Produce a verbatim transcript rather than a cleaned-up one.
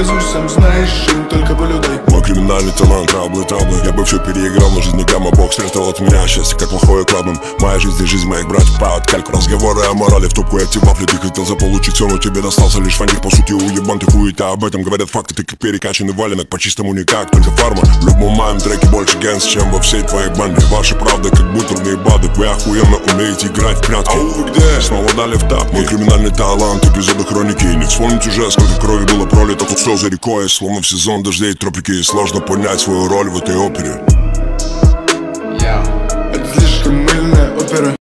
Показываюсь, сам знаешь, чем только волю дай. Мой криминальный талант, траблы, траблы. Я бы все переиграл, но жизнь гамма. Бог спрятал от меня счастье, как плохое кладом. Моя жизнь и жизнь моих братьев падают кальку. Разговоры о морали в тупку, эти вафли. Ты хотел заполучить все, но тебе достался лишь фантик. По сути, уебан ты хуета, об этом говорят факты. Ты как перекачанный валенок, по-чистому никак, только фарма. В любом моем треке больше гэнс, чем во всей твоей банде. Ваши правды, как бутерные бады. Вы охуенно умеете играть в прятки. Ау, где? Снова дали в тапки. Мой криминальный талант, эпизоды хроники. Не вспомнить уже, сколько крови было пролито. Тут все за рекой, словно в сезон дождей тропики. Сложно понять свою роль в этой опере. Это слишком мыльная опера.